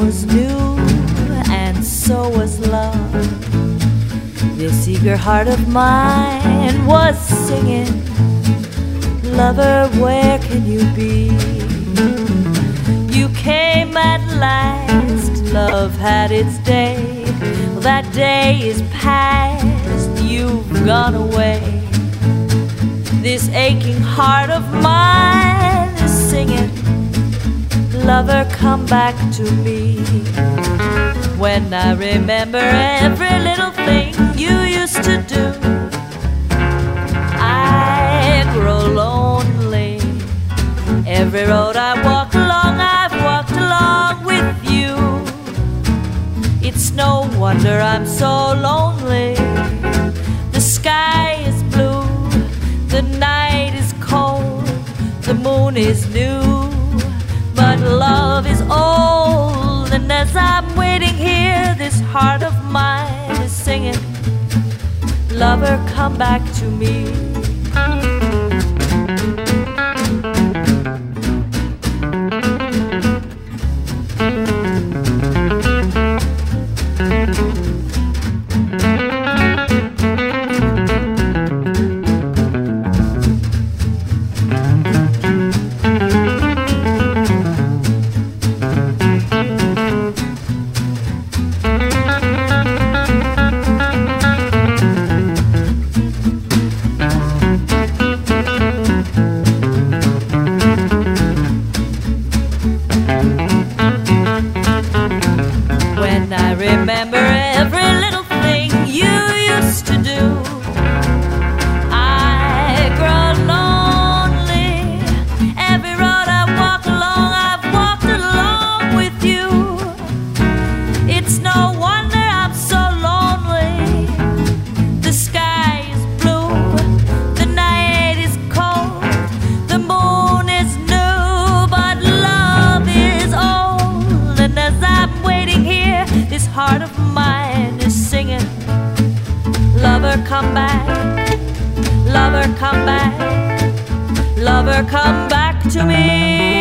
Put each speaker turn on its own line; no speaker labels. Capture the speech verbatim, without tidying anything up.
was new, and so was love. This eager heart of mine was singing, lover, where can you be? You came at last, love had its day. Well, that day is past, you've gone away. This aching heart of mine is singing, lover, come back to me. When I remember every little thing you used to do, I grow lonely. Every road I walk along, I've walked along with you. It's no wonder I'm so lonely. The sky is blue, the night is cold, the moon is new, but love is old. And as I'm waiting here, this heart of mine is singing, lover, come back to me. Remember every little thing you used to do, I grow lonely. Every road I walk along, I've walked along with you. It's no wonder I'm so lonely. The sky is blue, the night is cold, the moon is new, but love is old. And as I'm waiting here, this heart of mine is singing, lover, come back, lover, come back, lover, come back to me.